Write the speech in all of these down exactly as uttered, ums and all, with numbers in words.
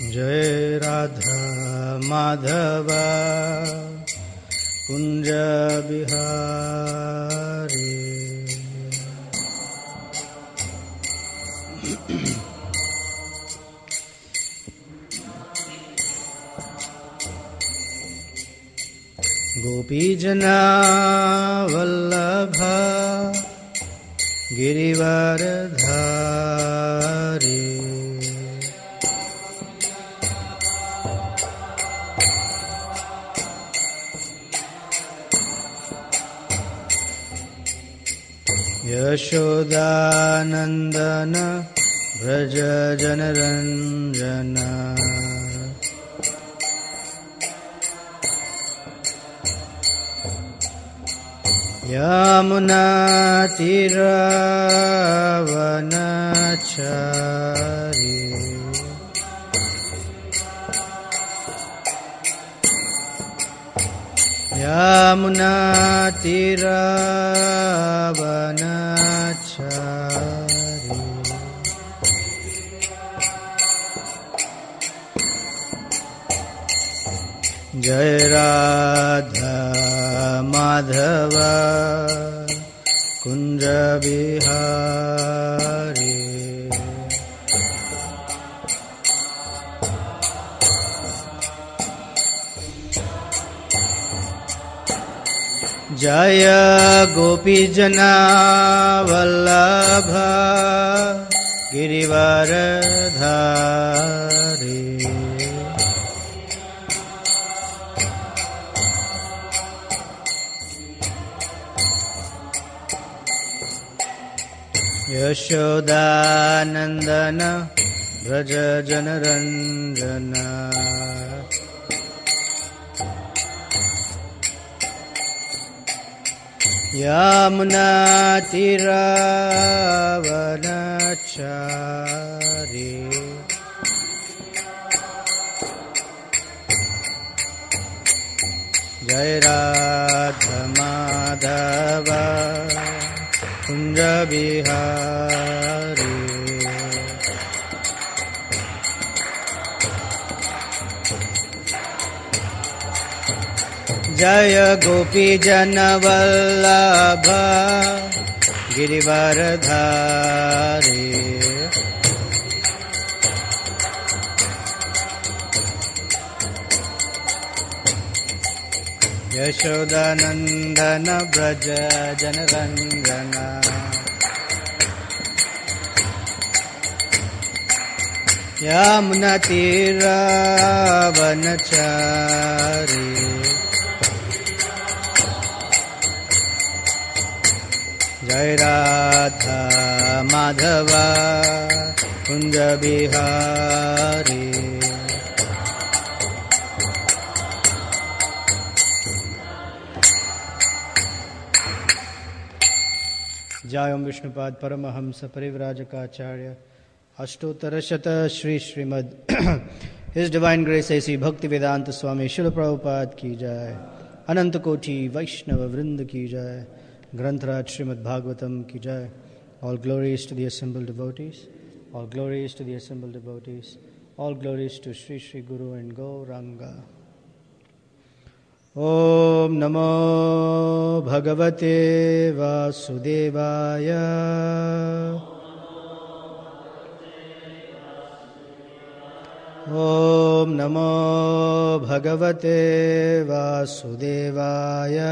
जय राधा माधव कुंज बिहारी। गोपीजना वल्लभ गिरिवरधारी। यशोदानंदन व्रज जनरंजन। यमुनातीरवनचारी। यमुनातीरवनचारी। जय राधा माधव कुंज बिहारी। जय गोपीजना वल्लभ गिरिवरधारी। यशोदानंदन व्रज जनरंजन। यमुनातीरवनचारी। जय राधा माधव कुंज बिहारी। जय गोपीजन वल्लभ गिरिवरधारी। यशोदानंदन व्रज जनरंजन। यमुनातीरवनचारी। जय राधा माधव कुंज बिहारी। जय ओम विष्णुपाद परमहंस परिव्राजकाचार्य अष्टोत्तर शत Shri Srimad his divine grace A C भक्ति वेदांत स्वामी शिल प्रभुपाद की जय। अनंत कोटि वैष्णव वृंद की जय। ग्रंथराज श्रीमद् भागवतम की जय। All glories to the assembled devotees. All glories to the assembled devotees. All glories to Sri Sri Guru and Gauranga. Om Namo Bhagavate Vasudevaya. Om Namo Bhagavate Vasudevaya.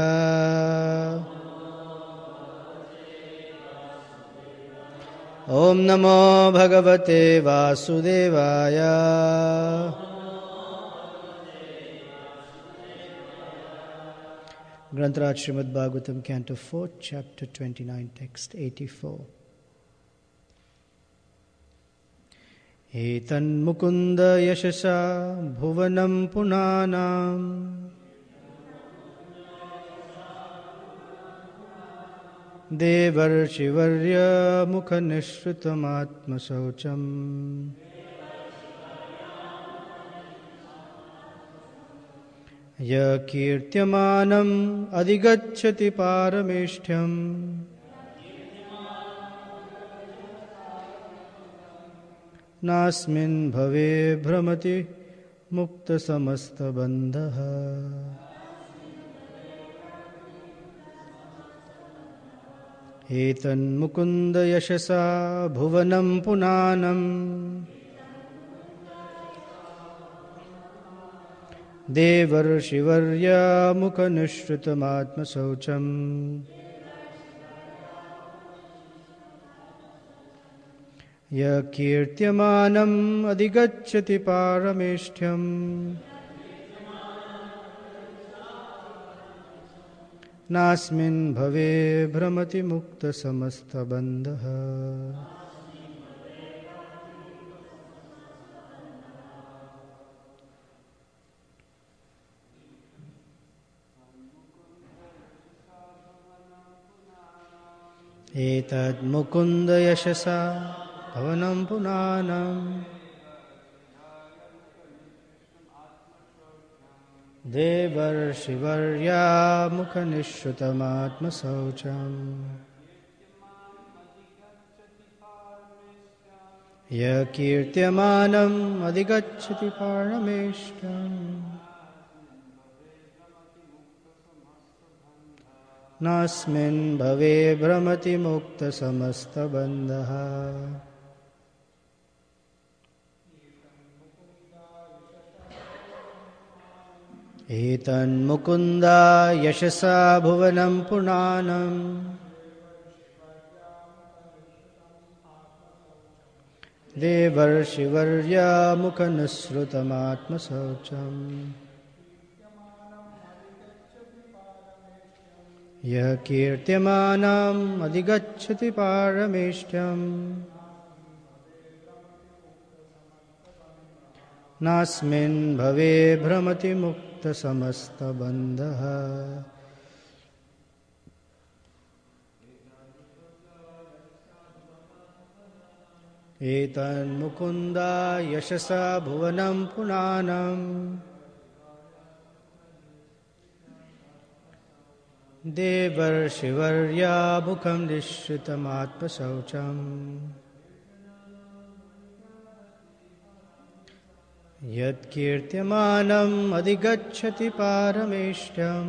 Om Namo Bhagavate Vasudevaya. Grantaraj Srimad Bhagavatam, Canto four, Chapter twenty-nine, Text eighty-four. Etan mukunda yashasa bhuvanam punanam देवर्षिवर्य मुखनिःसृतमात्मशौचम् यकीर्त्यमानम् अधिगच्छति पारमेष्ठ्यम् नास्मिन् भवे भ्रमति मुक्तसमस्तबन्धः एतन्मुकुन्द यशसा भुवनं पुनानं देवर्षिवर्या मुखनिःसृतमात्मशौचम् यकीर्त्यमानम् अधिगच्छति पारमेष्ठ्यम् नास्मिन् भवे भ्रमति मुक्तसमस्तबन्धः एतद्मुकुन्द यशसा भवनं पुनानं देवर्षिवर्या मुखनिःसृतमात्मशौचम् यकीर्त्यमानम् अधिगच्छति पारमेष्ठ्यम् नास्मिन् भवे भ्रमति मुक्तसमस्तबन्धः एतन्मुकुन्दा यशसा भुवनं पुनानं देवर्षिवर्या मुखनिःसृतमात्मशौचम् यकीर्त्यमानम् अधिगच्छति पारमेष्ठ्यम् नास्मिन् भवे भ्रमति मुक्तसमस्तबन्धः एतन्मुकुन्दा यशसा भुवनं पुनानं देवर्षिवर्या मुखं निःसृतमात्मशौचम् यत्कीर्त्यमानम् अधिगच्छति पारमेष्ठ्यम्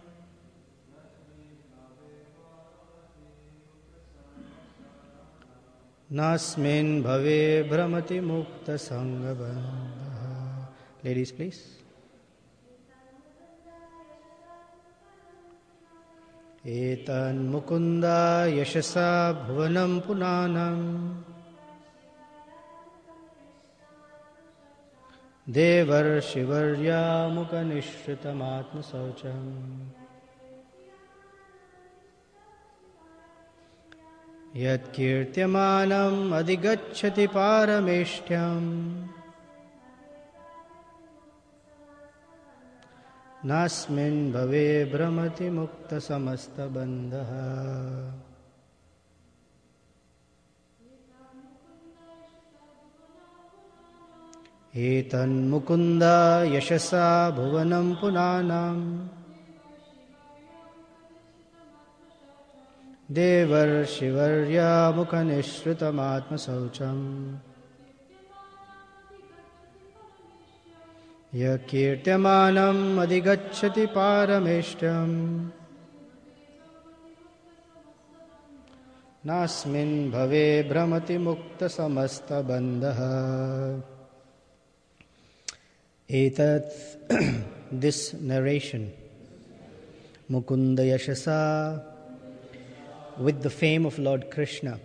नास्मिन् भवे भ्रमति मुक्तसङ्गबन्धः. Ladies, please. एतन्मुकुन्दा यशसा भुवनं पुनानं देवर्षिवर्या मुखनिःसृतमात्मशौचम् यत्कीर्त्यमानम् अधिगच्छति पारमेष्ठ्यम् नास्मिन् भवे भ्रमति मुक्तसमस्तबन्धः. एतन्मुकुन्दा यशसा भुवनं पुनानं देवर्षिवर्या मुखनिःसृतमात्मशौचम् यकीर्त्यमानम् अधिगच्छति पारमेष्ठ्यम् नास्मिन् भवे भ्रमति मुक्तसमस्तबन्धः. Etat this narration, Mukunda Yashasa, with the fame of Lord Krishna,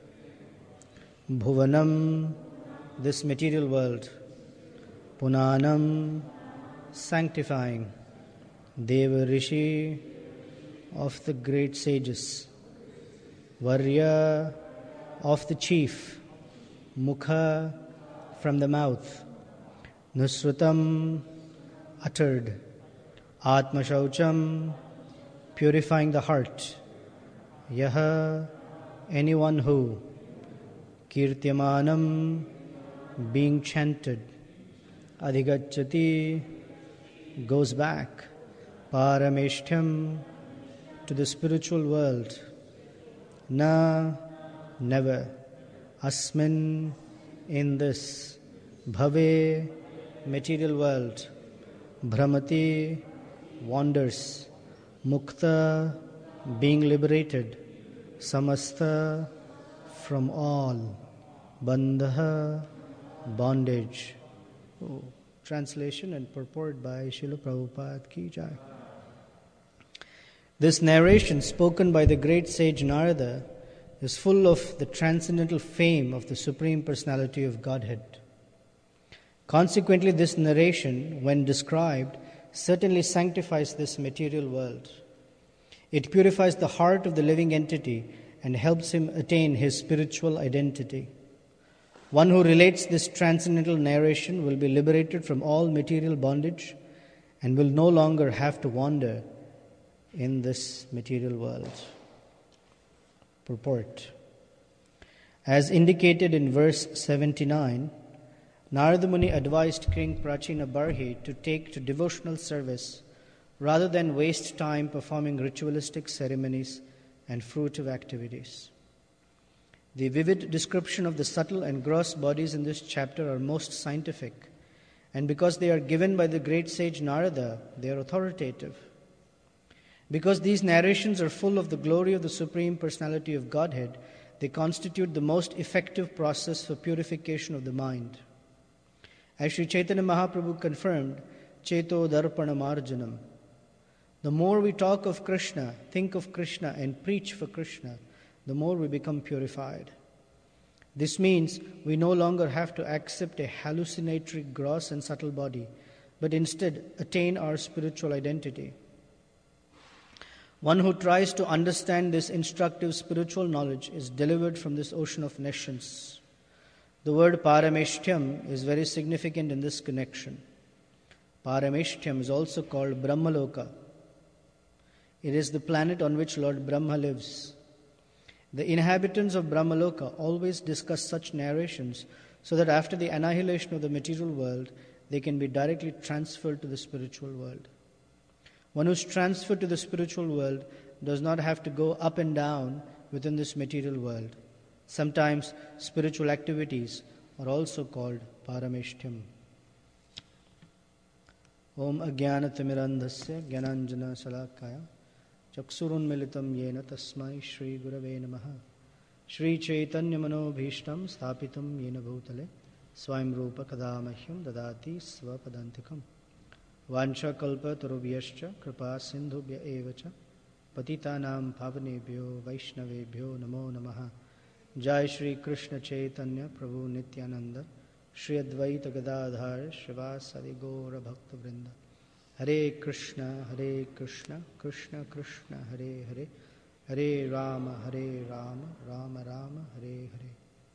Bhuvanam, this material world, Punanam, sanctifying, Deva Rishi, of the great sages, Varya, of the chief, Mukha, from the mouth, Nusrutam, uttered, Atma Shaucham, purifying the heart, Yaha, anyone who, Kirtyamanam, being chanted, Adhigacchati, goes back, Parameshtham, to the spiritual world, Na, never, Asmin, in this bhave material world, Brahmati wanders, Mukta being liberated, Samasta from all, Bandha bondage. Oh, translation and purport by Srila Prabhupada Ki Jai. This narration spoken by the great sage Narada is full of the transcendental fame of the Supreme Personality of Godhead. Consequently, this narration, when described, certainly sanctifies this material world. It purifies the heart of the living entity and helps him attain his spiritual identity. One who relates this transcendental narration will be liberated from all material bondage and will no longer have to wander in this material world. Purport. As indicated in verse seventy-nine, Narada Muni advised King Prachina Barhi to take to devotional service rather than waste time performing ritualistic ceremonies and fruitive activities. The vivid description of the subtle and gross bodies in this chapter are most scientific, and because they are given by the great sage Narada, they are authoritative. Because these narrations are full of the glory of the Supreme Personality of Godhead, they constitute the most effective process for purification of the mind. As Sri Chaitanya Mahaprabhu confirmed, Cheto Darpana Marjanam. The more we talk of Krishna, think of Krishna, and preach for Krishna, the more we become purified. This means we no longer have to accept a hallucinatory, gross and subtle body, but instead attain our spiritual identity. One who tries to understand this instructive spiritual knowledge is delivered from this ocean of nescience. The word Parameshtyam is very significant in this connection. Parameshtyam is also called Brahmaloka. It is the planet on which Lord Brahma lives. The inhabitants of Brahmaloka always discuss such narrations so that after the annihilation of the material world, they can be directly transferred to the spiritual world. One who is transferred to the spiritual world does not have to go up and down within this material world. Sometimes spiritual activities are also called Parameshtyam. Om Ajnanatimirandhasya Gyananjana Salakaya Chaksurunmilitam Yena Tasmai Shri Gurave Namaha Shri Chaitanya Manobhishtam Sthapitam Yena Bhutale Swayam Rupa Kadamahyam Dadati Svapadantikam Vancha Kalpa Tarubhyascha Kripa Sindhubhya Evacha Patitanam Pavanebhyo Vaishnavebhyo Namo Namaha Jai Shri Krishna Chaitanya Prabhu Nityananda Shri Advaita Gadadhar Shrivasadi Gaura Bhakta Vrinda Hare Krishna Hare Krishna Krishna Krishna Hare Hare Hare Rama Hare Rama Rama Rama Hare Hare.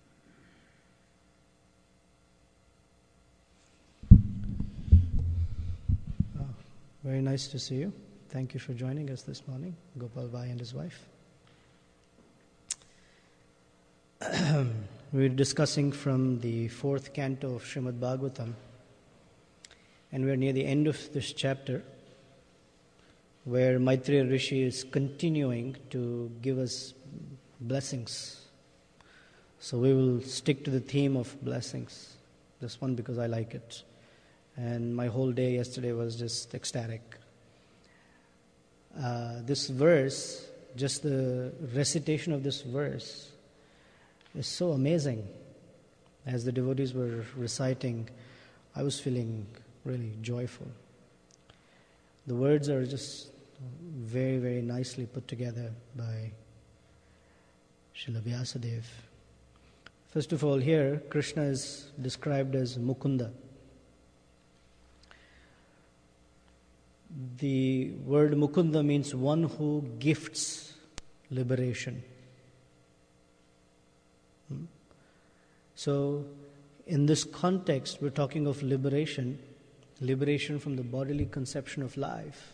Oh, very nice to see you. Thank you for joining us this morning, Gopal Bhai and his wife. We're discussing from the fourth canto of Srimad Bhagavatam, and we're near the end of this chapter where Maitreya Rishi is continuing to give us blessings. So we will stick to the theme of blessings. This one because I like it. And my whole day yesterday was just ecstatic. Uh, this verse, just the recitation of this verse, is so amazing. As the devotees were reciting, I was feeling really joyful. The words are just very, very nicely put together by Srila Vyasadeva. First of all, here, Krishna is described as Mukunda. The word Mukunda means one who gifts liberation. Hmm? So, in this context, we're talking of liberation, liberation from the bodily conception of life.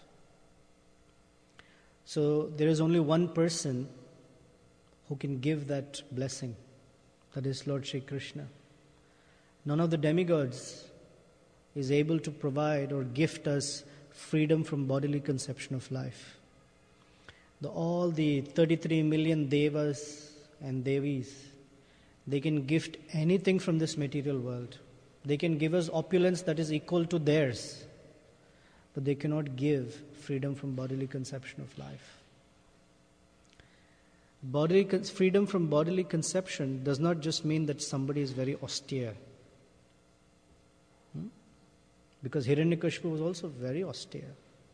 So, there is only one person who can give that blessing. That is Lord Shri Krishna. None of the demigods is able to provide or gift us freedom from bodily conception of life. The, all the thirty-three million devas and devis, They can gift anything from this material world. They can give us opulence that is equal to theirs. But they cannot give freedom from bodily conception of life. Bodily con- freedom from bodily conception does not just mean that somebody is very austere. Hmm? Because Hiranyakashipu was also very austere.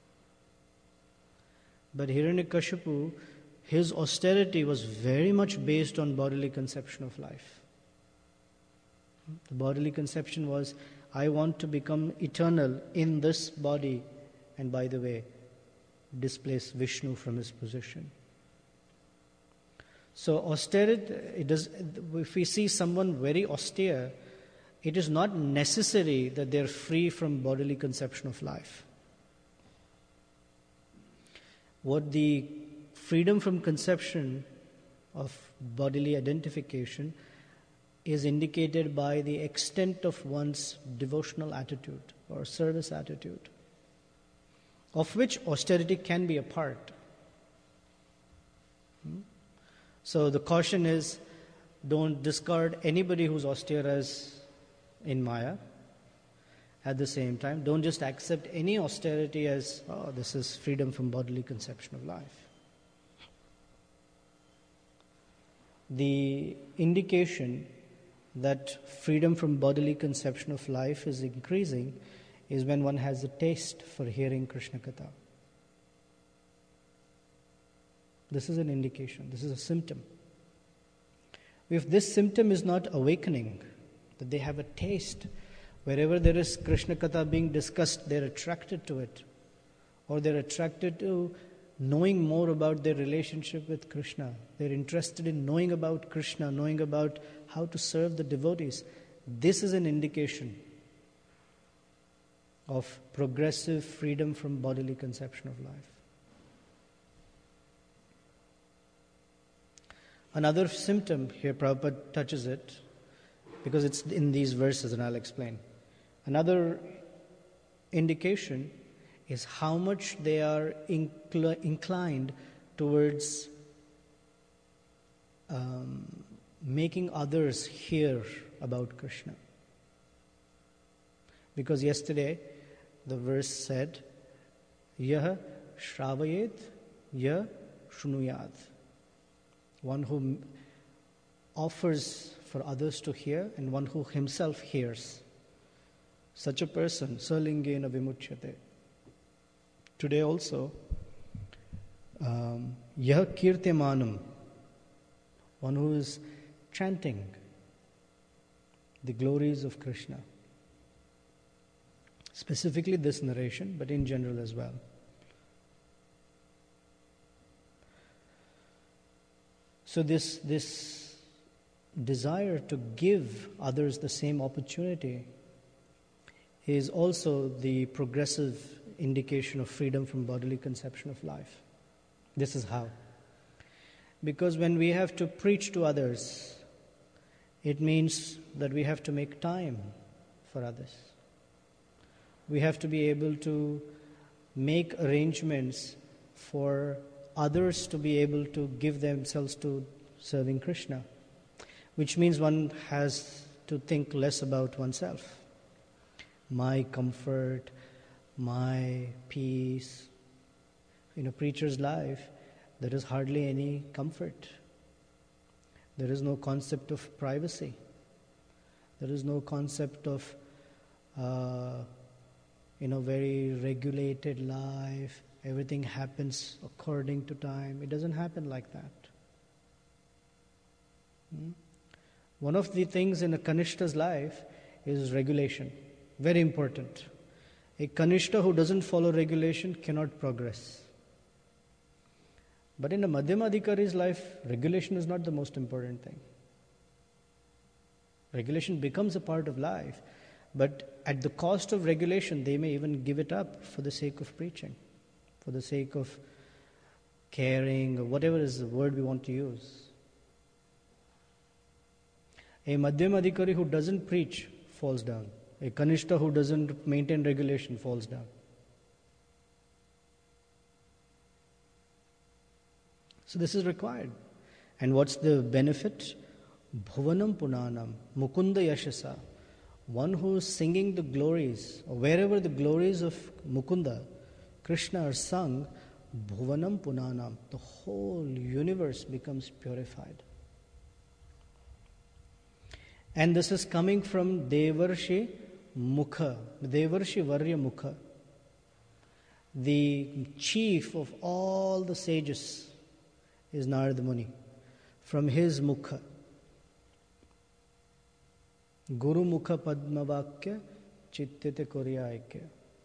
But Hiranyakashipu, his austerity was very much based on bodily conception of life. The bodily conception was, I want to become eternal in this body, and by the way, displace Vishnu from his position. So austerity, it does, if we see someone very austere, it is not necessary that they are free from bodily conception of life. What the freedom from conception of bodily identification is indicated by the extent of one's devotional attitude or service attitude, of which austerity can be a part. Hmm? So the caution is, don't discard anybody who's austere as in Maya. At the same time, don't just accept any austerity as, oh, this is freedom from bodily conception of life. The indication that freedom from bodily conception of life is increasing is when one has a taste for hearing Krishna Katha. This is an indication, this is a symptom. If this symptom is not awakening, that they have a taste, wherever there is Krishna Katha being discussed, they're attracted to it. Or they're attracted to knowing more about their relationship with Krishna. They're interested in knowing about Krishna, knowing about how to serve the devotees. This is an indication of progressive freedom from bodily conception of life. Another symptom, here Prabhupada touches it, because it's in these verses and I'll explain. Another indication is how much they are incl- inclined towards um, making others hear about Krishna. Because yesterday the verse said, Yah shravayet, yah shrunuyat. One who offers for others to hear and one who himself hears. Such a person, salingena vimuchyate. Today also, um, yah kirtyamanam, one who is chanting the glories of Krishna. Specifically this narration, but in general as well. So this, this desire to give others the same opportunity is also the progressive indication of freedom from bodily conception of life. This is how. Because when we have to preach to others, it means that we have to make time for others. We have to be able to make arrangements for others to be able to give themselves to serving Krishna, which means one has to think less about oneself. My comfort, my peace. In a preacher's life, there is hardly any comfort. There is no concept of privacy. There is no concept of, uh, you know, very regulated life. Everything happens according to time. It doesn't happen like that. Hmm? One of the things in a Kanishta's life is regulation. Very important. A Kanishta who doesn't follow regulation cannot progress. But in a Madhyamadhikari's life, regulation is not the most important thing. Regulation becomes a part of life, but at the cost of regulation, they may even give it up for the sake of preaching, for the sake of caring, or whatever is the word we want to use. A Madhyamadhikari who doesn't preach falls down. A Kanishta who doesn't maintain regulation falls down. So this is required. And what's the benefit Bhuvanam Punanam, Mukunda Yashasa, one who is singing the glories, or wherever the glories of Mukunda, Krishna are sung, Bhuvanam Punanam, the whole universe becomes purified. And this is coming from Devarshi Mukha, Devarshi Varya Mukha, the chief of all the sages is Narada Muni. From his Mukha, Guru Mukha Padmavakya Chittite Koryaikya.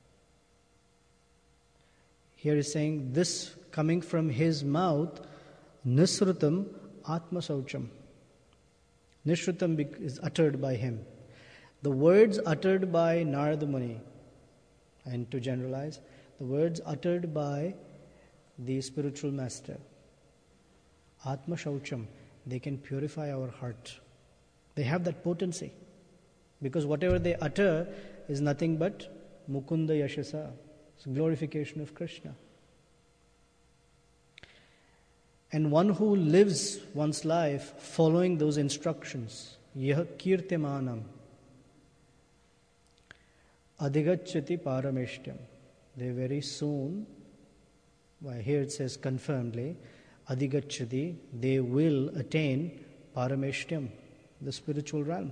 Here is saying this coming from his mouth, Nisrutam Atma Saucham. Nisrutam is uttered by him. The words uttered by Narada Muni, and to generalize, the words uttered by the spiritual master, Atma Shaucham, they can purify our heart. They have that potency. Because whatever they utter is nothing but Mukunda Yashasa. It's glorification of Krishna. And one who lives one's life following those instructions, Yah Kirtimanam, Adhigachyati Parameshtyam, they very soon, well, here it says confirmedly, Adhigachyati, they will attain Parameshtyam, the spiritual realm.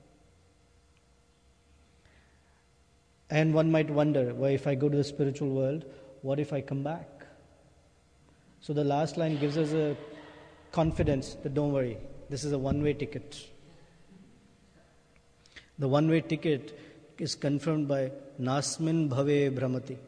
And one might wonder, well, if I go to the spiritual world, what if I come back? So the last line gives us a confidence that don't worry, this is a one-way ticket. The one-way ticket is confirmed by Nasmin Bhave Brahmati.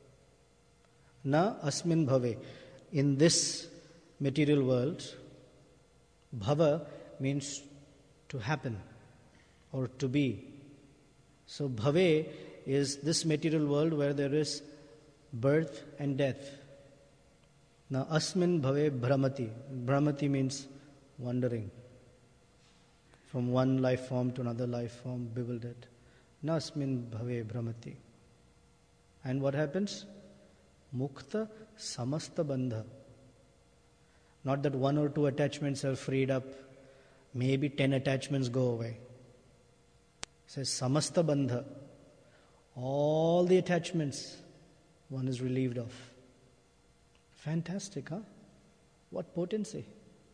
Na Asmin Bhave. In this material world, Bhava means to happen or to be. So Bhave is this material world where there is birth and death. Now Asmin Bhave Brahmati. Brahmati means wandering from one life form to another life form, bewildered. Na Asmin Bhave Brahmati. And what happens? Mukta Samasta Bandha. Not that one or two attachments are freed up, maybe ten attachments go away. It says Samasta Bandha. All the attachments one is relieved of. Fantastic, huh? What potency.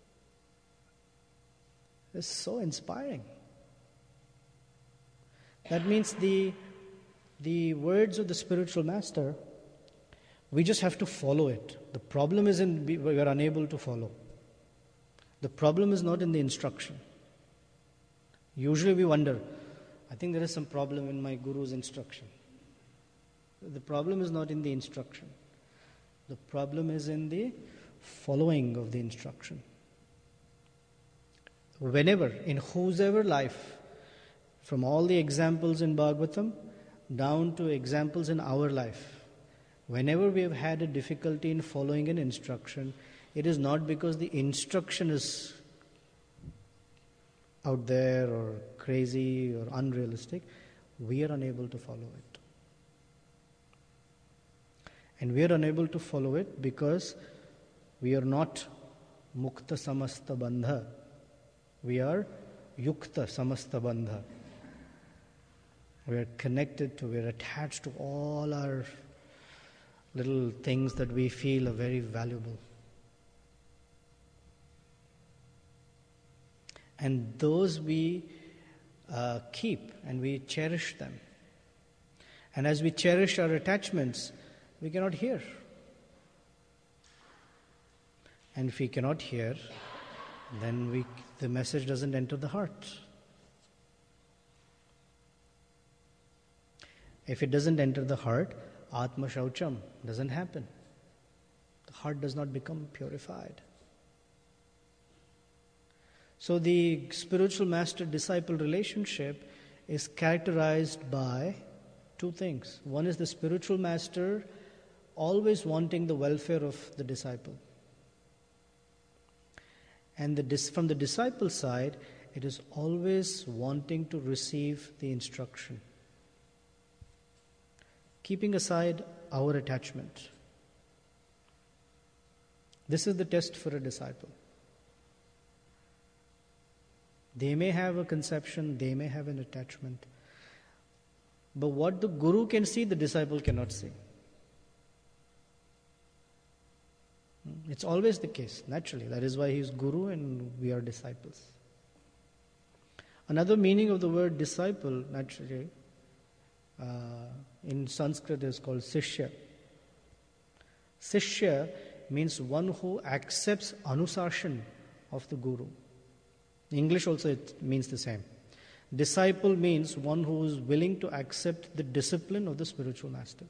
It's so inspiring. That means the, the words of the spiritual master, we just have to follow it. The problem is in we, we are unable to follow. The problem is not in the instruction. Usually we wonder, I think there is some problem in my guru's instruction. The problem is not in the instruction. The problem is in the following of the instruction. Whenever, in whosever life, from all the examples in Bhagavatam down to examples in our life, whenever we have had a difficulty in following an instruction, it is not because the instruction is out there or crazy or unrealistic. We are unable to follow it. And we are unable to follow it because we are not Mukta Samasta Bandha. We are Yukta Samasta Bandha. We are connected to, we are attached to all our little things that we feel are very valuable. And those we uh, keep and we cherish them. And as we cherish our attachments, we cannot hear. And if we cannot hear, then we, the message doesn't enter the heart. If it doesn't enter the heart, Atma Shaucham doesn't happen. The heart does not become purified. So the spiritual master-disciple relationship is characterized by two things. One is the spiritual master always wanting the welfare of the disciple. And the, from the disciple side, it is always wanting to receive the instruction, keeping aside our attachment. This is the test for a disciple. They may have a conception, they may have an attachment. But what the guru can see, the disciple cannot see. It's always the case, naturally. That is why he is guru and we are disciples. Another meaning of the word disciple, naturally, uh, in Sanskrit is called sishya. Sishya means one who accepts anusashan of the guru. In English also it means the same. Disciple means one who is willing to accept the discipline of the spiritual master.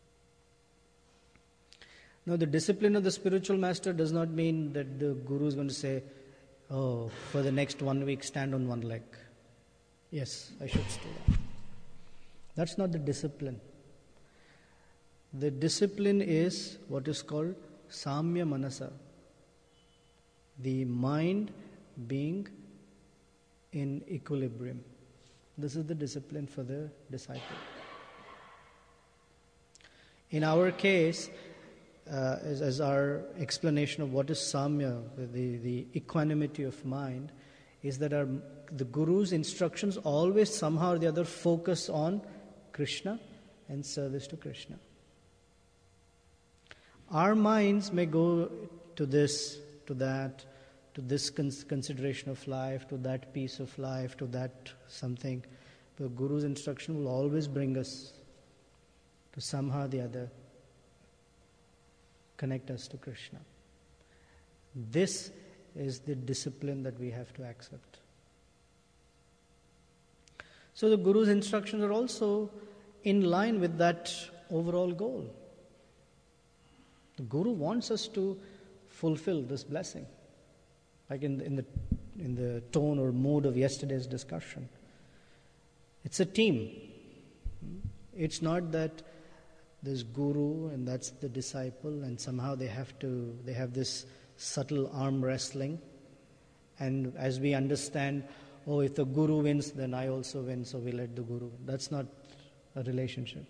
Now, the discipline of the spiritual master does not mean that the guru is going to say, oh, for the next one week, stand on one leg. Yes, I should do that. That's not the discipline. The discipline is what is called samya manasa. The mind being in equilibrium. This is the discipline for the disciple. In our case, uh, as, as our explanation of what is samya, the, the equanimity of mind, is that our, the Guru's instructions always somehow or the other focus on Krishna and service to Krishna. Our minds may go to this, to that, to this cons- consideration of life, to that piece of life, to that something. But Guru's instruction will always bring us to somehow or the other connect us to Krishna. This is the discipline that we have to accept. So the Guru's instructions are also in line with that overall goal. The Guru wants us to fulfill this blessing. Like in the, in the in the tone or mood of yesterday's discussion. It's a team. It's not that there's guru and that's the disciple and somehow they have to they have this subtle arm wrestling. And as we understand, oh, if the guru wins, then I also win, so we let the guru win. That's not a relationship.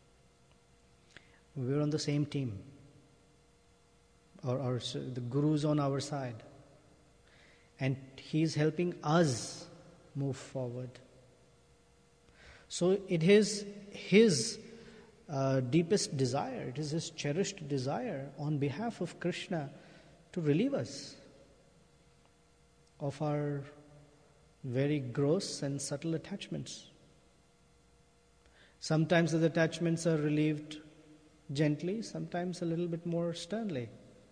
We're on the same team. Or, or the guru's on our side. And he's helping us move forward. So it is his uh, deepest desire, it is his cherished desire on behalf of Krishna to relieve us of our very gross and subtle attachments. Sometimes the attachments are relieved gently, sometimes a little bit more sternly.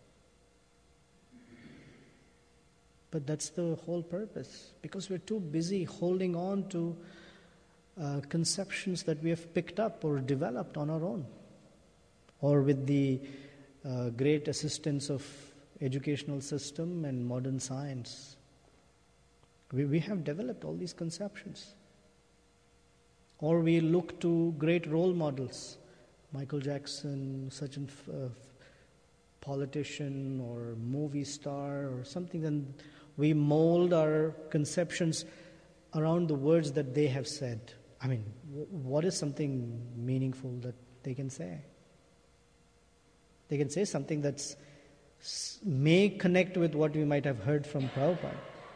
But that's the whole purpose, because we're too busy holding on to uh, conceptions that we have picked up or developed on our own, or with the uh, great assistance of educational system and modern science. We, we have developed all these conceptions. Or we look to great role models, Michael Jackson, such a uh, politician or movie star or something, and we mold our conceptions around the words that they have said. I mean, what is something meaningful that they can say? They can say something that may connect with what we might have heard from Prabhupada.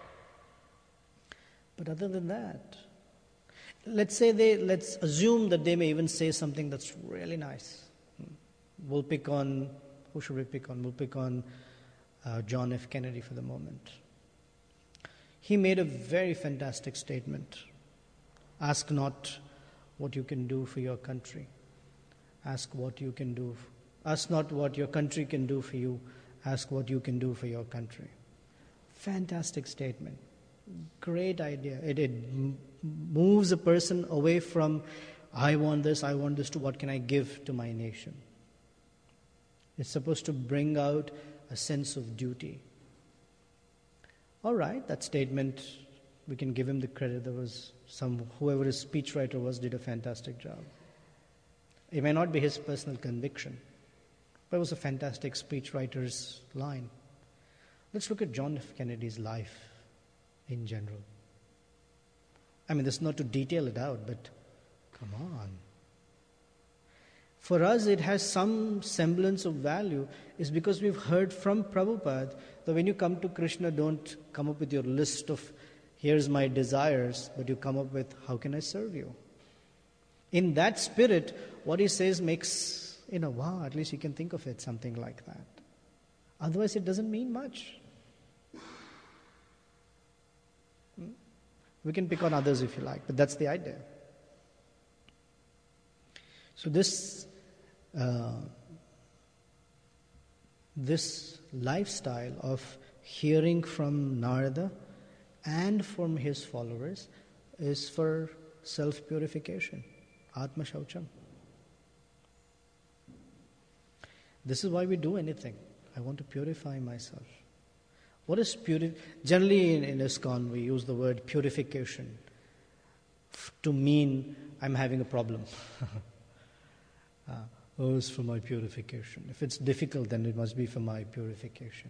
But other than that, let's say they, let's assume that they may even say something that's really nice. We'll pick on, who should we pick on? We'll pick on uh, John F. Kennedy for the moment. He made a very fantastic statement. Ask not what you can do for your country. Ask what you can do. Ask not what your country can do for you. Ask what you can do for your country. Fantastic statement. Great idea. It, it moves a person away from, I want this, I want this, to what can I give to my nation. It's supposed to bring out a sense of duty. All right, that statement, we can give him the credit. There was some, whoever his speechwriter was, did a fantastic job. It may not be his personal conviction, but it was a fantastic speechwriter's line. Let's look at John F. Kennedy's life in general. I mean, this is not to detail it out, but come on. For us, it has some semblance of value, is because we've heard from Prabhupada that when you come to Krishna, don't come up with your list of here's my desires, but you come up with, how can I serve you? In that spirit, what he says makes, you know, wow, at least you can think of it, something like that. Otherwise, it doesn't mean much. Hmm? We can pick on others if you like, but that's the idea. So this, uh, this lifestyle of hearing from Narada and from his followers is for self-purification, Atma Shaucham. This is why we do anything. I want to purify myself. What is purify? Generally in, in ISKCON we use the word purification f- to mean I'm having a problem. uh, oh, it's for my purification. If it's difficult, then it must be for my purification.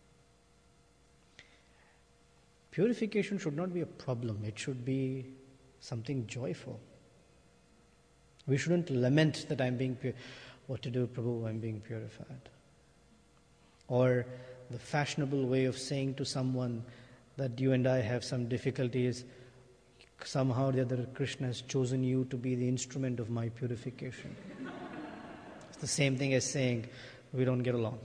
Purification should not be a problem. It should be something joyful. We shouldn't lament that I'm being pure. What to do, Prabhu, I'm being purified. Or the fashionable way of saying to someone that you and I have some difficulties, somehow or the other Krishna has chosen you to be the instrument of my purification. It's the same thing as saying we don't get along.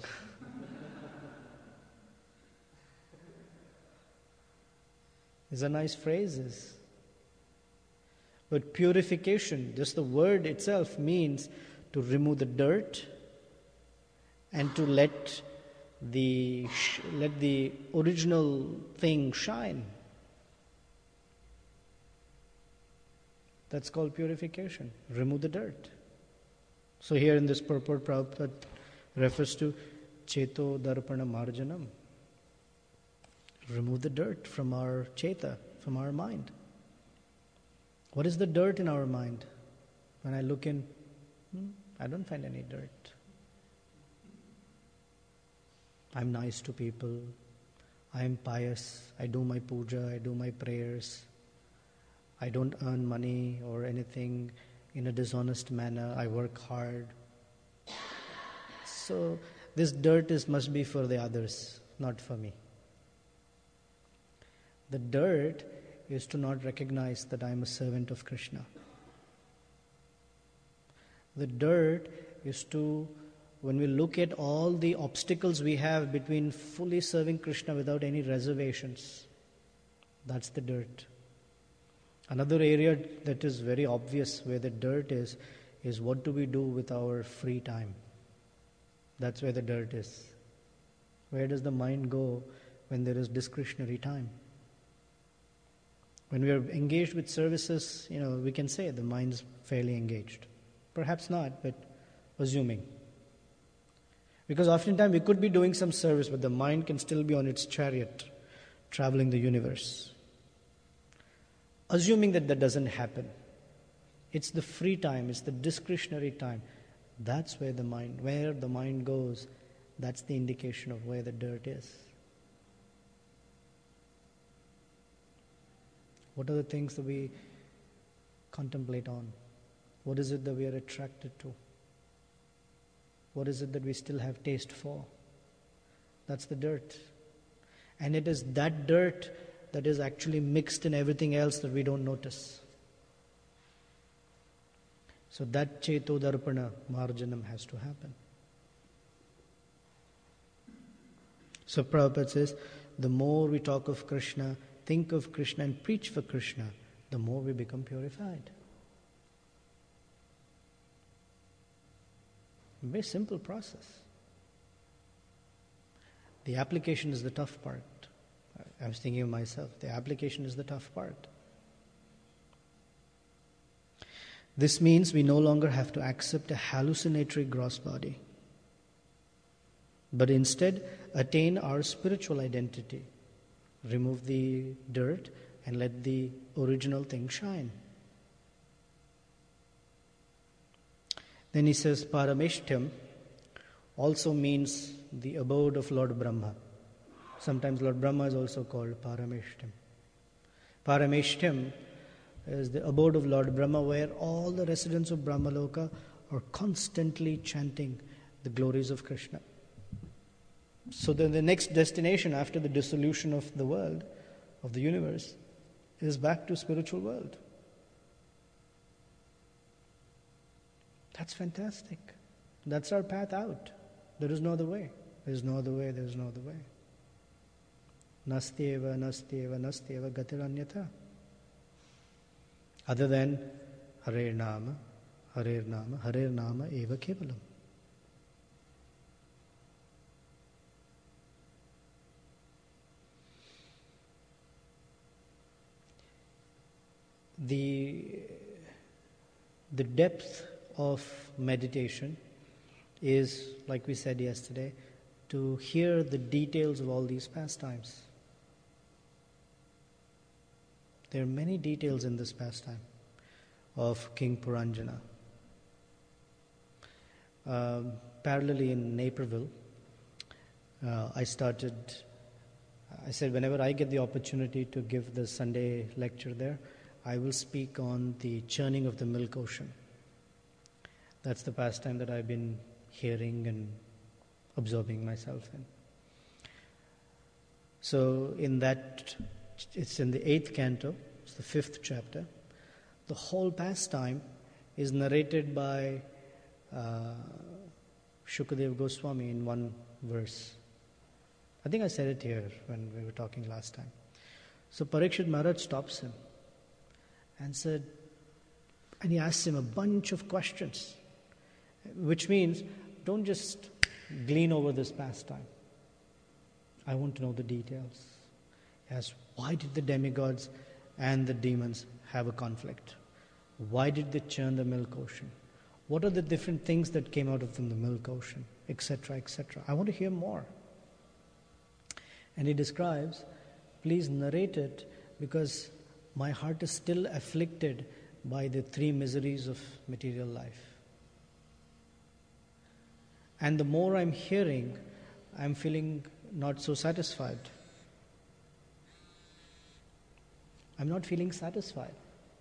These are nice phrases. But purification, just the word itself means to remove the dirt and to let the let the original thing shine. That's called purification. Remove the dirt. So here in this purport, Prabhupada refers to Cheto Darpana Marjanam. Remove the dirt from our Cheta, from our mind. What is the dirt in our mind? When I look in, hmm, I don't find any dirt. I'm nice to people. I'm pious. I do my puja. I do my prayers. I don't earn money or anything in a dishonest manner. I work hard. So this dirt is must be for the others, not for me. The dirt is to not recognize that I am a servant of Krishna. The dirt is to, when we look at all the obstacles we have between fully serving Krishna without any reservations, that's the dirt. Another area that is very obvious where the dirt is, is what do we do with our free time? That's where the dirt is. Where does the mind go when there is discretionary time? When we are engaged with services, you know, we can say the mind's fairly engaged. Perhaps not, but assuming. Because oftentimes we could be doing some service, but the mind can still be on its chariot, traveling the universe. Assuming that that doesn't happen. It's the free time, it's the discretionary time. That's where the mind, where the mind goes, that's the indication of where the dirt is. What are the things that we contemplate on? What is it that we are attracted to? What is it that we still have taste for? That's the dirt. And it is that dirt that is actually mixed in everything else that we don't notice. So that Cheto Darpana Marjanam has to happen. So Prabhupada says, the more we talk of Krishna, think of Krishna and preach for Krishna, the more we become purified. Very simple process. The application is the tough part. I was thinking of myself, the application is the tough part. This means we no longer have to accept a hallucinatory gross body, but instead attain our spiritual identity. Remove the dirt and let the original thing shine. Then he says, Parameshtham also means the abode of Lord Brahma. Sometimes Lord Brahma is also called Parameshtham. Parameshtham is the abode of Lord Brahma, where all the residents of Brahmaloka are constantly chanting the glories of Krishna. So then the next destination after the dissolution of the world, of the universe, is back to spiritual world. That's fantastic. That's our path out. There is no other way. There is no other way. There is no other way. Nastyeva, nastyeva, nastyeva gatiranyatha. Other than Harer Nama, Harer Nama, Harer Nama eva kevalam. The, the depth of meditation is, like we said yesterday, to hear the details of all these pastimes. There are many details in this pastime of King Puranjana. Um, parallelly in Naperville, uh, I started, I said whenever I get the opportunity to give the Sunday lecture there, I will speak on the churning of the milk ocean. That's the pastime that I've been hearing and absorbing myself in. So in that, it's in the eighth canto, it's the fifth chapter. The whole pastime is narrated by uh, Shukadeva Goswami in one verse. I think I said it here when we were talking last time. So Parikshit Maharaj stops him and said, and he asks him a bunch of questions, which means don't just glean over this pastime. I want to know the details. As why did the demigods and the demons have a conflict? Why did they churn the milk ocean? What are the different things that came out of from the milk ocean, et cetera, et cetera? I want to hear more. And he describes, please narrate it because my heart is still afflicted by the three miseries of material life. And the more I'm hearing, I'm feeling not so satisfied. I'm not feeling satisfied.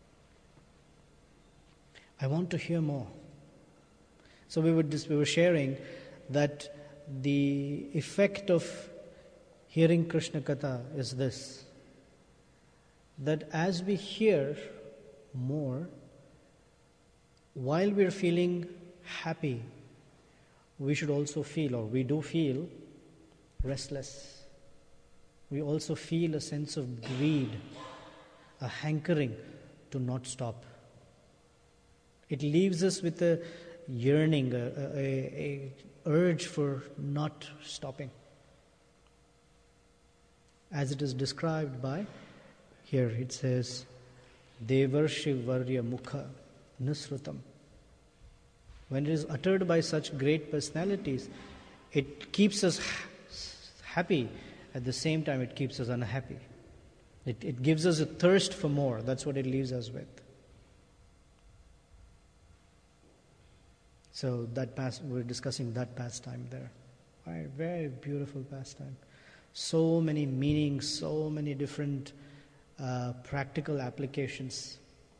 I want to hear more. So we were, just, we were sharing that the effect of hearing Krishna Katha is this, that as we hear more, while we're feeling happy, we should also feel, or we do feel, restless. We also feel a sense of greed, a hankering to not stop. It leaves us with a yearning, a, a, a urge for not stopping. As it is described by, here it says, Devarshi Varya Mukha Nusrutam. When it is uttered by such great personalities, it keeps us happy. At the same time, it keeps us unhappy. It, it gives us a thirst for more. That's what it leaves us with. So that past, we're discussing that pastime there. Right, very beautiful pastime. So many meanings, so many different uh, practical applications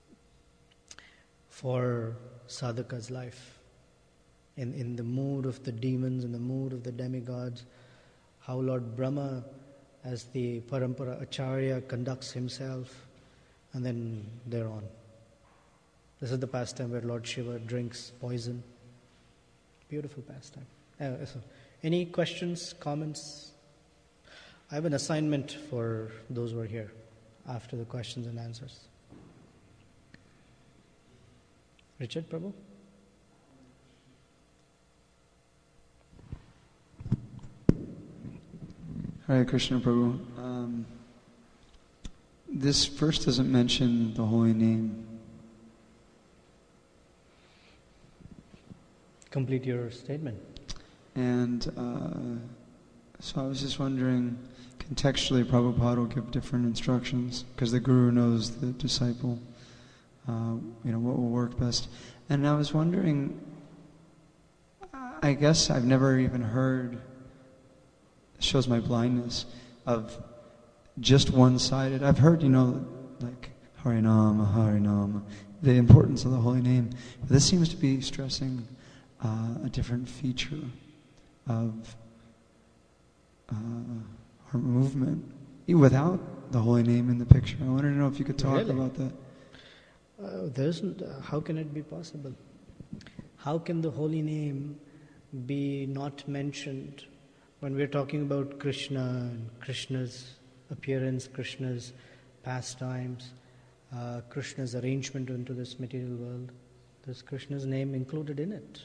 for sadhaka's life. In, in the mood of the demons, in the mood of the demigods, how Lord Brahma, as the Parampara Acharya, conducts himself, and then thereon. This is the pastime where Lord Shiva drinks poison. Beautiful pastime. Uh, so any questions, comments? I have an assignment for those who are here after the questions and answers. Richard, Prabhu? Hare Krishna, Prabhu. Um, this verse doesn't mention the holy name. Complete your statement. And uh, so I was just wondering, contextually, Prabhupada will give different instructions because the Guru knows the disciple, uh, you know, what will work best. And I was wondering, I guess I've never even heard, shows my blindness, of just one-sided. I've heard, you know, like Harinama, Harinama, the importance of the holy name. But this seems to be stressing uh, a different feature of uh, our movement, without the holy name in the picture. I wanted to know if you could talk Really? about that. Uh, there isn't, uh, how can it be possible? How can the holy name be not mentioned when we're talking about Krishna and Krishna's appearance, Krishna's pastimes, uh, Krishna's arrangement into this material world? There's Krishna's name included in it.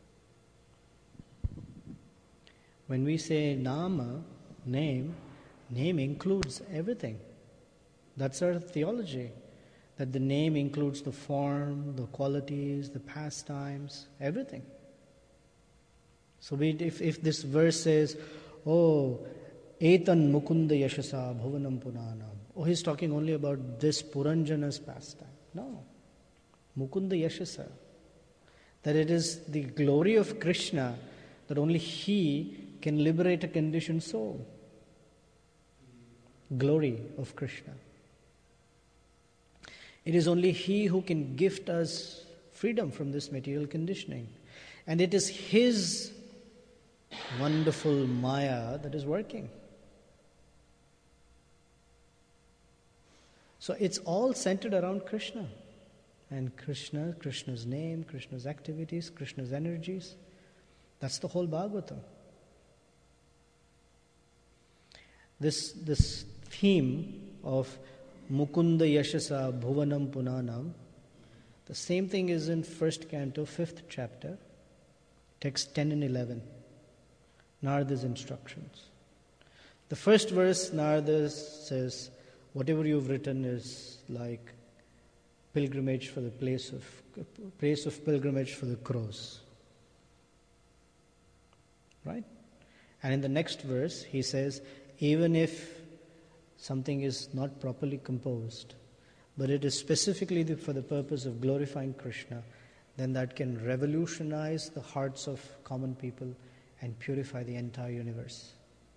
When we say nama, name, name includes everything. That's our theology. That the name includes the form, the qualities, the pastimes, everything. So we, if, if this verse says, oh, etan mukunda yashasa bhuvanam punanam. Oh, he's talking only about this Puranjana's pastime. No. Mukunda yashasa. That it is the glory of Krishna that only he can liberate a conditioned soul. Glory of Krishna. It is only he who can gift us freedom from this material conditioning. And it is his wonderful Maya that is working. So it's all centered around Krishna. And Krishna, Krishna's name, Krishna's activities, Krishna's energies. That's the whole Bhagavatam. This, this theme of Mukunda Yashasa Bhuvanam Punanam, the same thing is in first canto, fifth chapter, text ten and eleven. Narada's instructions. The first verse, Narada says, whatever you've written is like pilgrimage for the place of place of pilgrimage for the crows. Right? And in the next verse, he says, even if something is not properly composed, but it is specifically the, for the purpose of glorifying Krishna, then that can revolutionize the hearts of common people and purify the entire universe.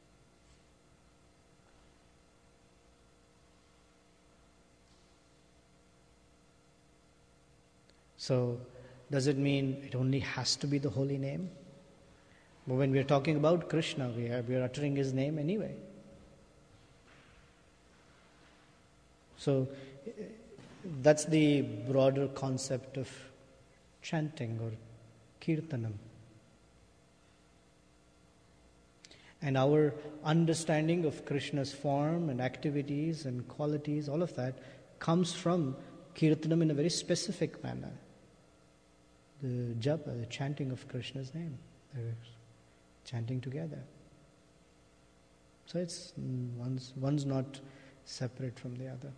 So, does it mean it only has to be the holy name? But when we are talking about Krishna, we are, we are uttering his name anyway. So, that's the broader concept of chanting or kirtanam. And our understanding of Krishna's form and activities and qualities, all of that, comes from kirtanam in a very specific manner. The japa, the chanting of Krishna's name. They're chanting together. So it's one's, one's not separate from the other.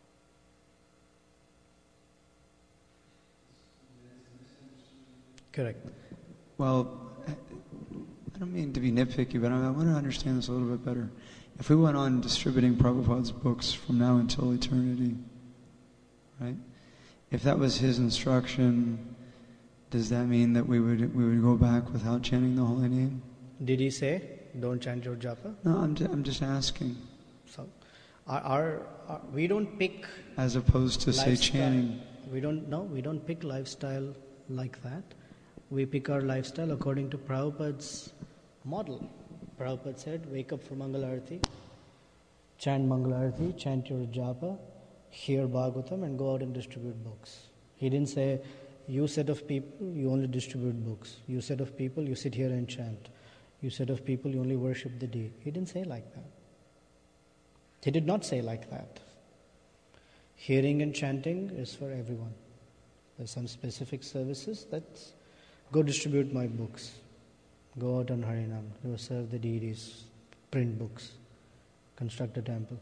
Correct. Well, I don't mean to be nitpicky, but I, I want to understand this a little bit better. If we went on distributing Prabhupada's books from now until eternity, right? If that was his instruction, does that mean that we would we would go back without chanting the holy name? Did he say, don't chant your japa? No, I'm just, I'm just asking. So, our, our, our we don't pick as opposed to say lifestyle. chanting. We don't no, we don't pick lifestyle like that. We pick our lifestyle according to Prabhupada's model. Prabhupada said, wake up for Mangalarti, chant Mangalarti, chant your japa, hear Bhagavatam, and go out and distribute books. He didn't say, you set of people, you only distribute books. You set of people, you sit here and chant. You set of people, you only worship the deity. He didn't say like that. He did not say like that. Hearing and chanting is for everyone. There's some specific services that's go distribute my books. Go out on Harinam. Go serve the deities. Print books. Construct a temple.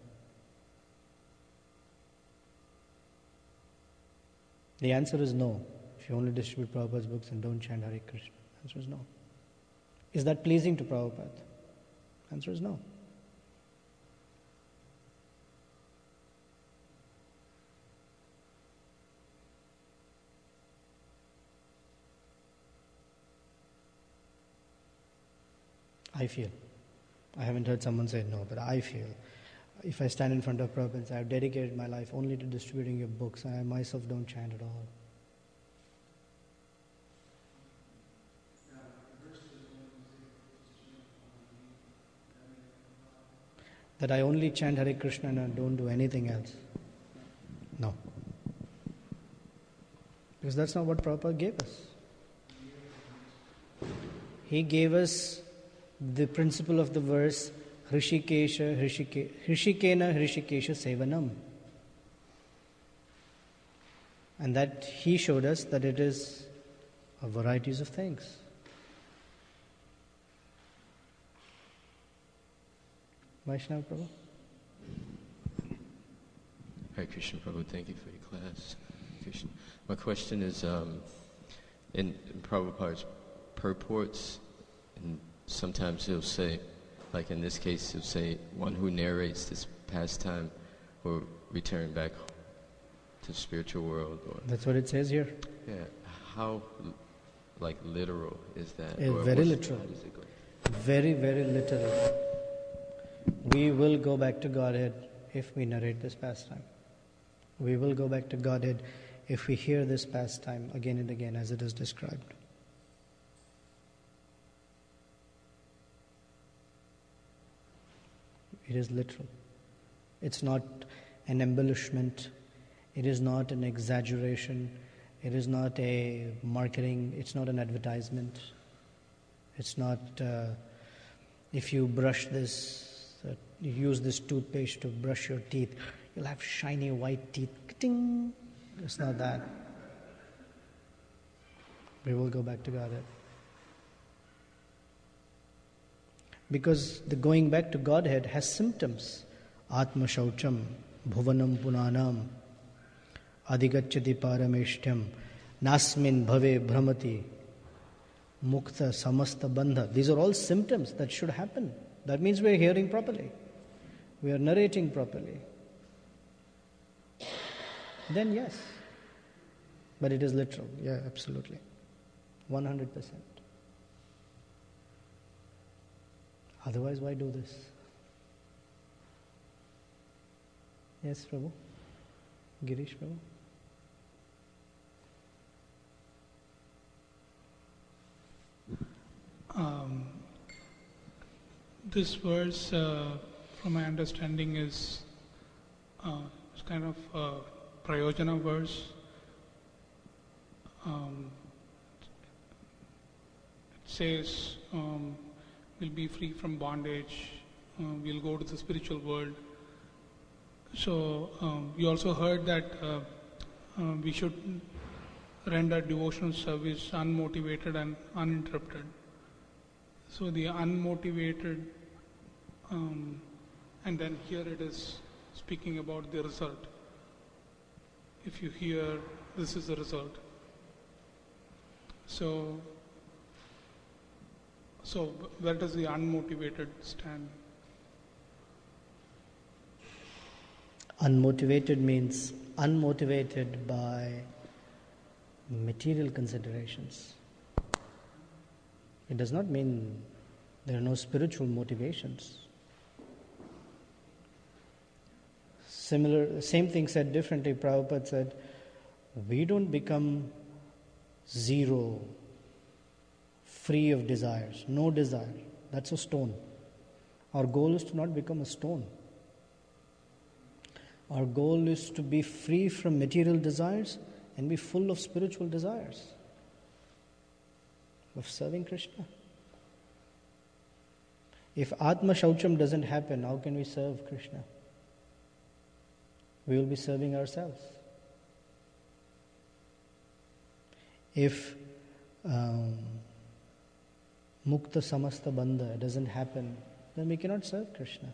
The answer is no. If you only distribute Prabhupada's books and don't chant Hare Krishna, the answer is no. Is that pleasing to Prabhupada? The answer is no. I feel. I haven't heard someone say no, but I feel. If I stand in front of Prabhupada and say, I've dedicated my life only to distributing your books, I myself don't chant at all. that I only chant Hare Krishna and I don't do anything else. No. Because that's not what Prabhupada gave us. He gave us the principle of the verse, Hrishikesha, Hrishike, Hrishikena, Hrishikesha Sevanam. And that he showed us that it is a varieties of things. Vaishnava Prabhu? Hare Krishna Prabhu, thank you for your class. Krishna. My question is, um, in, in Prabhupada's purports, and sometimes he'll say, like in this case, he'll say, one who narrates this pastime will return back to the spiritual world. Or, that's what it says here. Yeah. How, like, literal is that? Uh, or very literal. How does it go? Very, very literal. We will go back to Godhead if we narrate this pastime. We will go back to Godhead if we hear this pastime again and again as it is described. It is literal. It's not an embellishment. It is not an exaggeration. It is not a marketing. It's not an advertisement. It's not, uh, if you brush this, uh, you use this toothpaste to brush your teeth, you'll have shiny white teeth. Ka-ting! It's not that. We will go back to Godhead. Because the going back to Godhead has symptoms. Atma Shaucham, Bhuvanam Punanam, Adhigacchati Parameshtyam, Nasmin Bhave Brahmati, Mukta Samasta Bandha. These are all symptoms that should happen. That means we are hearing properly. We are narrating properly. Then yes. But it is literal. Yeah, absolutely. one hundred percent. Otherwise, why do this? Yes, Prabhu? Girish, Prabhu? Um, this verse, uh, from my understanding, is uh, it's kind of a prayojana verse. Um, it says, um, we'll be free from bondage, uh, we'll go to the spiritual world. So, um, we also heard that uh, uh, we should render devotional service unmotivated and uninterrupted. So the unmotivated, um, and then here it is speaking about the result. If you hear, this is the result. So, so where does the unmotivated stand? Unmotivated means unmotivated by material considerations. It does not mean there are no spiritual motivations. Similar, same thing said differently. Prabhupada said, we don't become zero, free of desires, no desire. That's a stone. Our goal is to not become a stone. Our goal is to be free from material desires and be full of spiritual desires, of serving Krishna. If Atma Shaucham doesn't happen, how can we serve Krishna? We will be serving ourselves. If um, Mukta Samasta Bandha doesn't happen, then we cannot serve Krishna.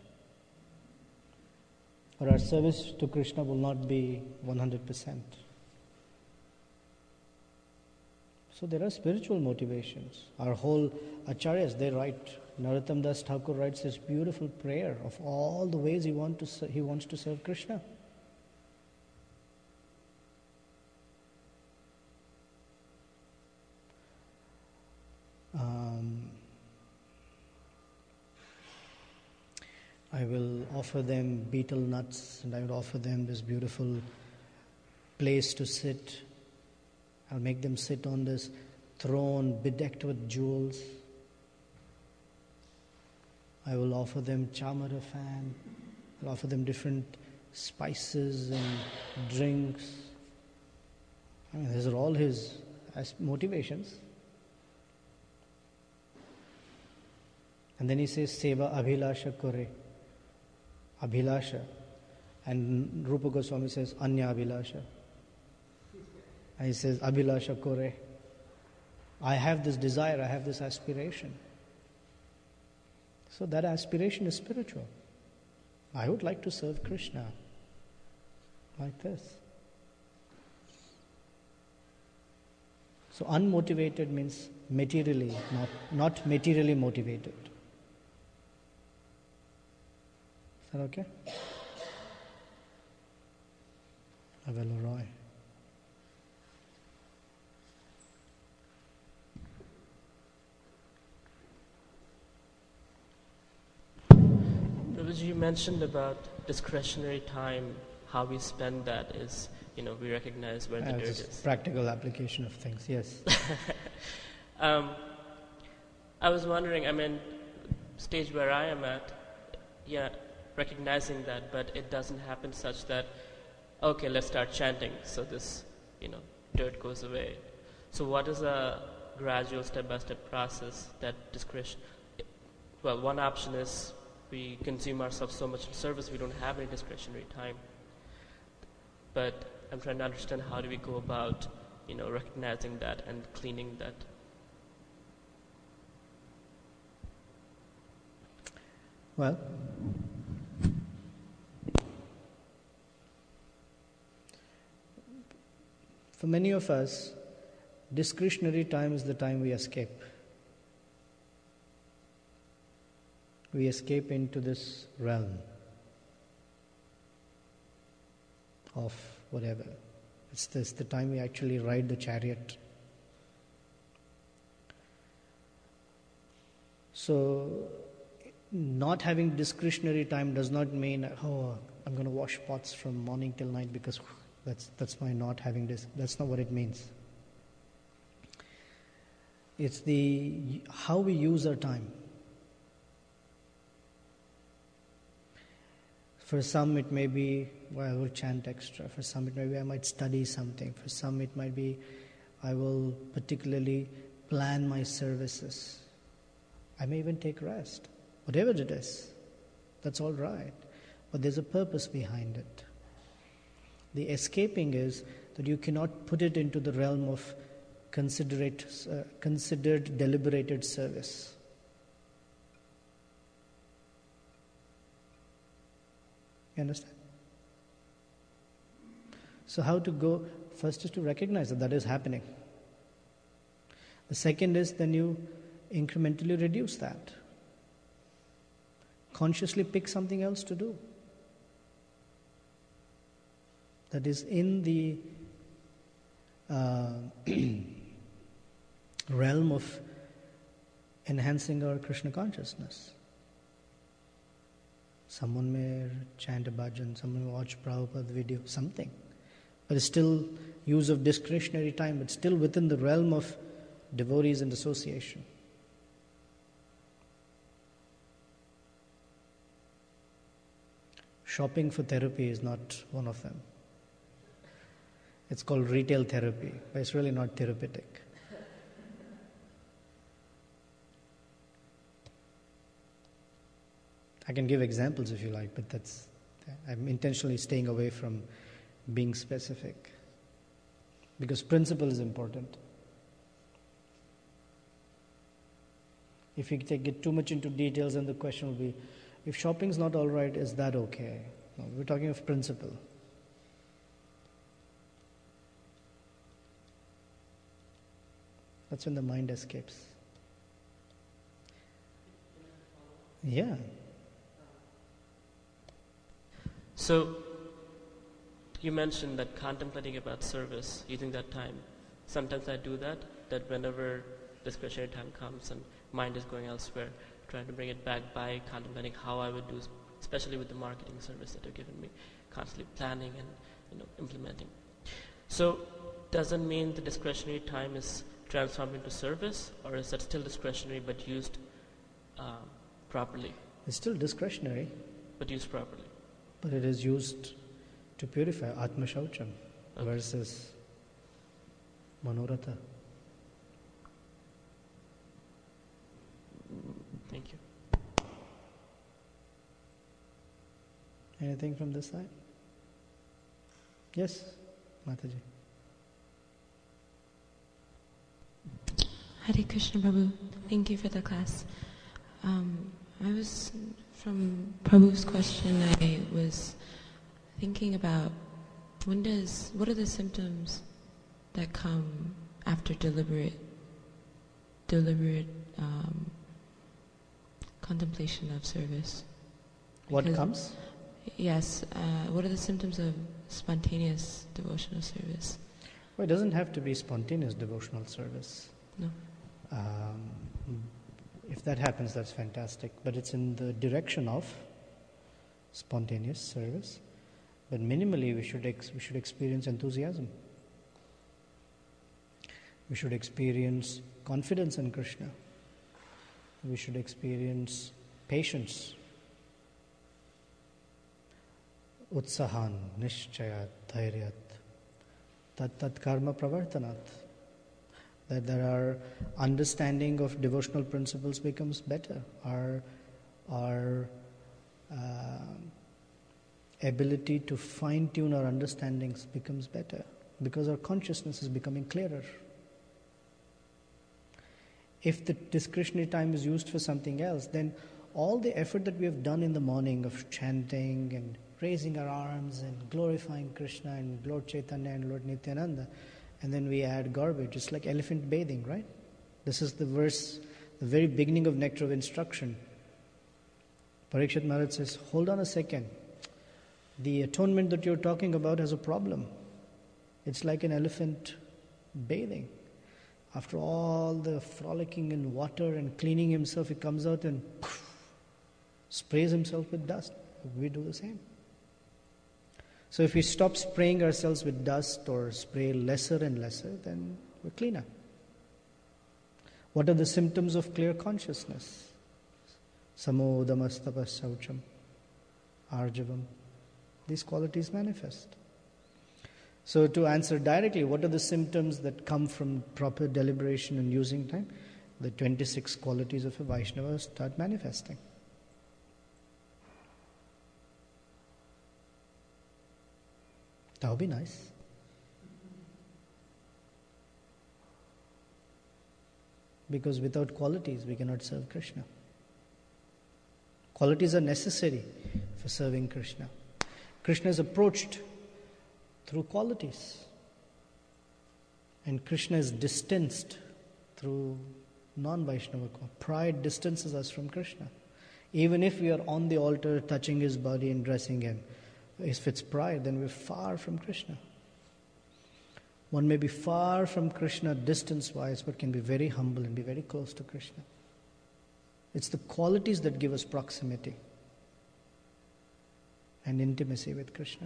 Or our service to Krishna will not be one hundred percent. So there are spiritual motivations. Our whole acharyas, they write, Narottam Das Thakur writes this beautiful prayer of all the ways he, want to, he wants to serve Krishna. Um, I will offer them betel nuts, and I will offer them this beautiful place to sit. I'll make them sit on this throne bedecked with jewels. I will offer them chamara fan. He'll offer them different spices and drinks. I mean, these are all his as motivations. And then he says, Seva Abhilasha Kore. Abhilasha. And Rupa Goswami says, Anya Abhilasha. And he says, Abhilasha Kore. I have this desire, I have this aspiration. So that aspiration is spiritual. I would like to serve Krishna like this. So unmotivated means materially, not, not materially motivated. Is that okay? Avela Roy. Prabhuji, you mentioned about discretionary time, how we spend that is, you know, we recognize where the Uh, dirt just is. practical application of things, yes. um, I was wondering, I mean, stage where I am at, yeah, recognizing that, but it doesn't happen such that, okay, let's start chanting, so this, you know, dirt goes away. So what is a gradual step-by-step process that discretion, well, one option is we consume ourselves so much in service we don't have any discretionary time. But I'm trying to understand how do we go about, you know, recognizing that and cleaning that. Well, for many of us, discretionary time is the time we escape. We escape into this realm of whatever. It's this the time we actually ride the chariot. So, not having discretionary time does not mean, oh, I'm going to wash pots from morning till night because that's that's my not having this. That's not what it means. It's the how we use our time. For some it may be, well, I will chant extra. For some it may be, I might study something. For some it might be, I will particularly plan my services. I may even take rest. Whatever it is, that's all right. But there's a purpose behind it. The escaping is that you cannot put it into the realm of considerate, uh, considered, deliberated service. You understand? So how to go? First is to recognize that that is happening. The second is then you incrementally reduce that. Consciously pick something else to do. That is in the uh, realm of enhancing our Krishna consciousness. Someone may chant a bhajan, someone may watch Prabhupada video, something. But it's still use of discretionary time, but still within the realm of devotees and association. Shopping for therapy is not one of them. It's called retail therapy, but it's really not therapeutic. I can give examples if you like, but that's I'm intentionally staying away from being specific because principle is important. If you take, get too much into details, then the question will be, if shopping is not all right, is that okay? No, we're talking of principle. That's when the mind escapes. Yeah. So, you mentioned that contemplating about service, using that time. Sometimes I do that, that whenever discretionary time comes and mind is going elsewhere, trying to bring it back by contemplating how I would do, especially with the marketing service that you've given me, constantly planning and you know implementing. So, doesn't mean the discretionary time is transformed into service, or is that still discretionary but used um, properly? It's still discretionary. But used properly. But it is used to purify Atma Shaucham Okay. versus Manoratha. Thank you. Anything from this side? Yes, Mataji. Hare Krishna Prabhu, thank you for the class. Um, I was, from Prabhu's question, I was thinking about when does, what are the symptoms that come after deliberate, deliberate um, contemplation of service? What Because- comes? Yes, uh, what are the symptoms of spontaneous devotional service? Well, it doesn't have to be spontaneous devotional service. No. Um, if that happens, that's fantastic. But it's in the direction of spontaneous service. But minimally, we should ex- we should experience enthusiasm. We should experience confidence in Krishna. We should experience patience. Utsahan, nishchayat, dhairyat, tat tat karma pravartanat. That there are understanding of devotional principles becomes better. Our, our uh, ability to fine-tune our understandings becomes better because our consciousness is becoming clearer. If the discretionary time is used for something else, then all the effort that we have done in the morning of chanting and raising our arms and glorifying Krishna and Lord Chaitanya and Lord Nityananda, and then we add garbage. It's like elephant bathing, right? This is the verse, the very beginning of Nectar of Instruction. Parikshit Maharaj says, hold on a second. The atonement that you're talking about has a problem. It's like an elephant bathing. After all the frolicking in water and cleaning himself, he comes out and poof, sprays himself with dust. We do the same. So if we stop spraying ourselves with dust or spray lesser and lesser, then we're cleaner. What are the symptoms of clear consciousness? Samodamas saucham, arjavam. These qualities manifest. So to answer directly, what are the symptoms that come from proper deliberation and using time? The twenty-six qualities of a Vaishnava start manifesting. That would be nice. Because without qualities, we cannot serve Krishna. Qualities are necessary for serving Krishna. Krishna is approached through qualities. And Krishna is distanced through non-Vaishnava. Pride distances us from Krishna. Even if we are on the altar touching his body and dressing him, if it's pride, then we're far from Krishna. One may be far from Krishna distance-wise, but can be very humble and be very close to Krishna. It's the qualities that give us proximity and intimacy with Krishna.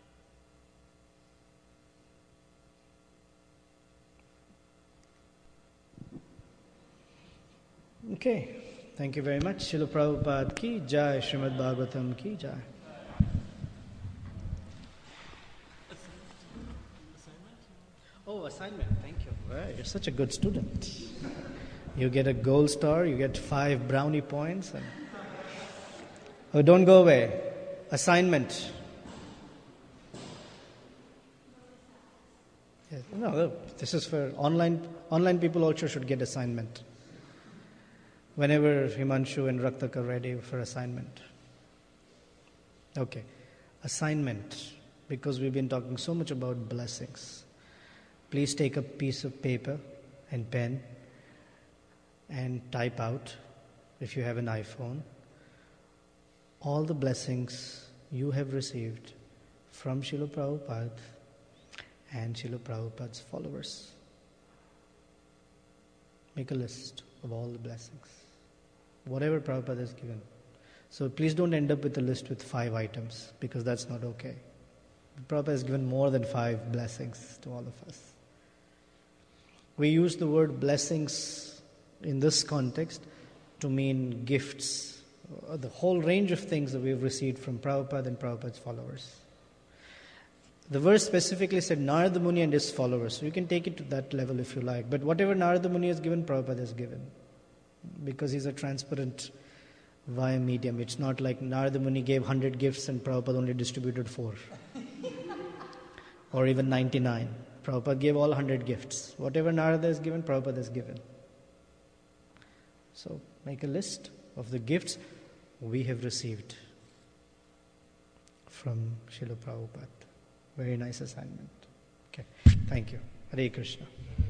Okay, thank you very much. Srila Prabhupada ki jai, Srimad Bhagavatam ki jai. Oh, assignment, thank you. Well, you're such a good student. You get a gold star, you get five brownie points. And... Oh, don't go away. Assignment. Yes. No, this is for online. Online people also should get assignment. Whenever Himanshu and Raktak are ready for assignment. Okay. Assignment. Because we've been talking so much about blessings. Please take a piece of paper and pen and type out, if you have an iPhone, all the blessings you have received from Srila Prabhupada and Srila Prabhupada's followers. Make a list of all the blessings, whatever Prabhupada has given. So please don't end up with a list with five items, because that's not okay. Prabhupada has given more than five blessings to all of us. We use the word blessings in this context to mean gifts, uh, the whole range of things that we've received from Prabhupada and Prabhupada's followers. The verse specifically said Narada Muni and his followers. So you can take it to that level if you like. But whatever Narada Muni has given, Prabhupada has given. Because he's a transparent via medium. It's not like Narada Muni gave one hundred gifts and Prabhupada only distributed four. Or even ninety-nine. Prabhupada gave all one hundred gifts. Whatever Narada has given, Prabhupada has given. So make a list of the gifts we have received from Srila Prabhupada. Very nice assignment. Okay, thank you. Hare Krishna.